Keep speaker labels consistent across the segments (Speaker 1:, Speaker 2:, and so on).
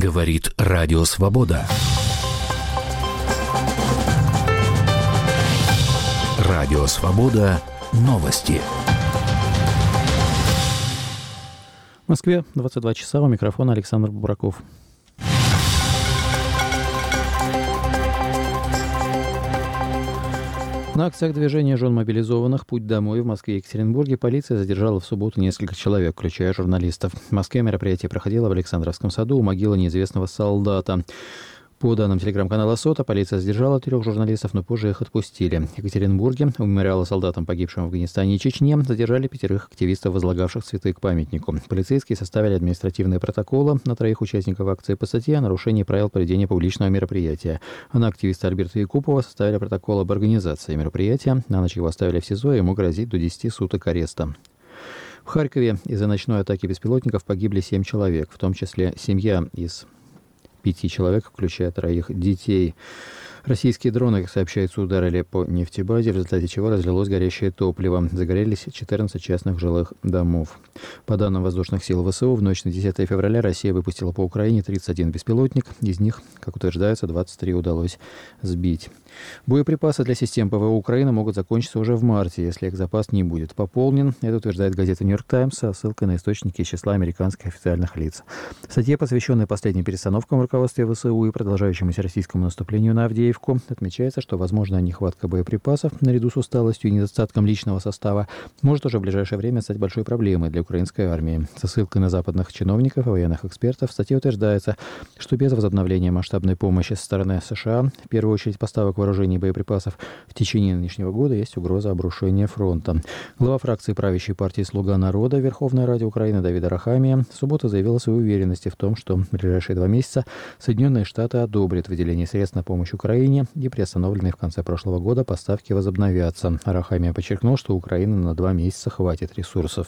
Speaker 1: Говорит Радио Свобода. Радио Свобода. Новости.
Speaker 2: В Москве 22 часа. У микрофона Александр Бубраков. На акциях движения жен мобилизованных «Путь домой» в Москве и Екатеринбурге полиция задержала в субботу несколько человек, включая журналистов. В Москве мероприятие проходило в Александровском саду у могилы неизвестного солдата. По данным телеграм-канала СОТА, полиция задержала 3 журналистов, но позже их отпустили. В Екатеринбурге у мемориала солдатам, погибшим в Афганистане и Чечне, задержали 5 активистов, возлагавших цветы к памятнику. Полицейские составили административные протоколы на 3 участников акции по статье о нарушении правил проведения публичного мероприятия. А на активиста Альберта Якупова составили протокол об организации мероприятия. На ночь его оставили в СИЗО, и ему грозит до 10 суток ареста. В Харькове из-за ночной атаки беспилотников погибли 7 человек, в том числе семья из 5 человек, включая 3 детей. Российские дроны, как сообщается, ударили по нефтебазе, в результате чего разлилось горящее топливо. Загорелись 14 частных жилых домов. По данным воздушных сил ВСУ, в ночь на 10 февраля Россия выпустила по Украине 31 беспилотник. Из них, как утверждается, 23 удалось сбить. Боеприпасы для систем ПВО Украины могут закончиться уже в марте, если их запас не будет пополнен. Это утверждает газета «Нью-Йорк Таймс» со ссылкой на источники из числа американских официальных лиц. В статье, посвященной последним перестановкам в руководстве ВСУ и продолжающемуся российскому наступлению на Авдеевку, отмечается, что возможная нехватка боеприпасов наряду с усталостью и недостатком личного состава может уже в ближайшее время стать большой проблемой для украинской армии. Со ссылкой на западных чиновников и военных экспертов в статье утверждается, что без возобновления масштабной помощи со стороны США, в первую очередь поставок вооружений и боеприпасов, в течение нынешнего года есть угроза обрушения фронта. Глава фракции правящей партии «Слуга народа» Верховной Ради Украины Давид Арахамия в субботу заявил о своей уверенности в том, что в ближайшие 2 месяца Соединенные Штаты одобрят выделение средств на помощь Украине, и приостановленные в конце прошлого года поставки возобновятся. Арахамия подчеркнул, что Украины на 2 месяца хватит ресурсов.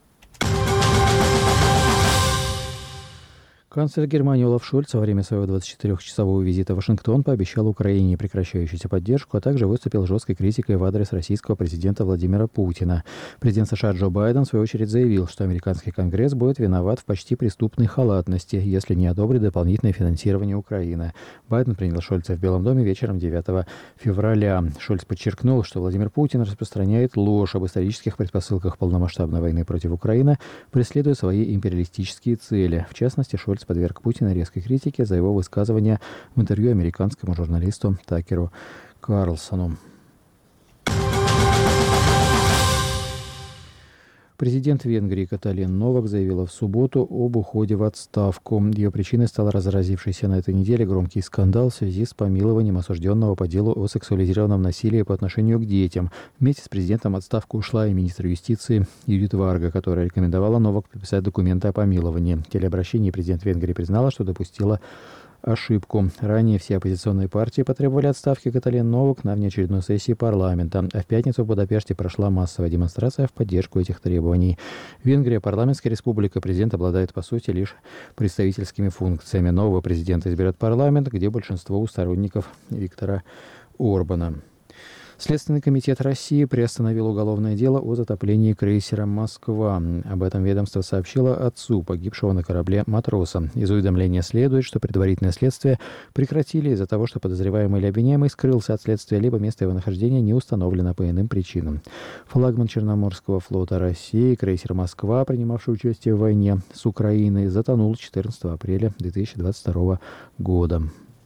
Speaker 2: Канцлер Германии Олаф Шольц во время своего 24-часового визита в Вашингтон пообещал Украине непрекращающуюся поддержку, а также выступил жесткой критикой в адрес российского президента Владимира Путина. Президент США Джо Байден, в свою очередь, заявил, что американский Конгресс будет виноват в почти преступной халатности, если не одобрит дополнительное финансирование Украины. Байден принял Шольца в Белом доме вечером 9 февраля. Шольц подчеркнул, что Владимир Путин распространяет ложь об исторических предпосылках полномасштабной войны против Украины, преследуя свои империалистические цели. В частности, Шольц подверг Путина резкой критике за его высказывания в интервью американскому журналисту Такеру Карлсону. Президент Венгрии Каталин Новак заявила в субботу об уходе в отставку. Ее причиной стал разразившийся на этой неделе громкий скандал в связи с помилованием осужденного по делу о сексуализированном насилии по отношению к детям. Вместе с президентом в отставку ушла и министр юстиции Юдит Варга, которая рекомендовала Новак подписать документы о помиловании. В телеобращении президент Венгрии признала, что допустила ошибку. Ранее все оппозиционные партии потребовали отставки Каталин Новак на внеочередной сессии парламента, а в пятницу в Будапеште прошла массовая демонстрация в поддержку этих требований. Венгрия – парламентская республика, президент обладает, по сути, лишь представительскими функциями. Нового президента изберет парламент, где большинство у сторонников Виктора Орбана. Следственный комитет России приостановил уголовное дело о затоплении крейсера «Москва». Об этом ведомство сообщило отцу погибшего на корабле матроса. Из уведомления следует, что предварительное следствие прекратили из-за того, что подозреваемый или обвиняемый скрылся от следствия, либо место его нахождения не установлено по иным причинам. Флагман Черноморского флота России, крейсер «Москва», принимавший участие в войне с Украиной, затонул 14 апреля 2022 года.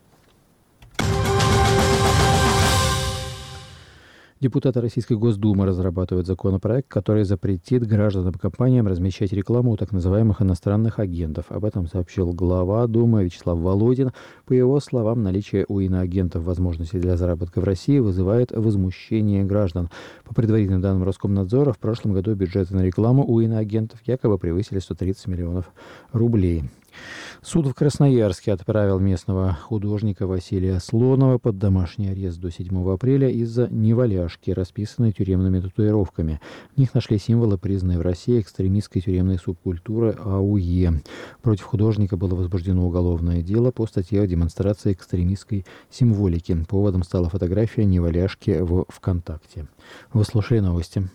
Speaker 2: Депутаты Российской Госдумы разрабатывают законопроект, который запретит гражданам и компаниям размещать рекламу у так называемых иностранных агентов. Об этом сообщил глава Думы Вячеслав Володин. По его словам, наличие у иноагентов возможностей для заработка в России вызывает возмущение граждан. По предварительным данным Роскомнадзора, в прошлом году бюджеты на рекламу у иноагентов якобы превысили 130 миллионов рублей. Суд в Красноярске отправил местного художника Василия Слонова под домашний арест до 7 апреля из-за неваляшки, расписанной тюремными татуировками. В них нашли символы, признанные в России экстремистской тюремной субкультуры АУЕ. Против художника было возбуждено уголовное дело по статье о демонстрации экстремистской символики. Поводом стала фотография неваляшки в ВКонтакте. Вы слушали новости.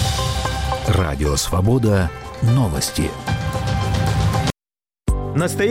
Speaker 1: Радио Свобода. Новости.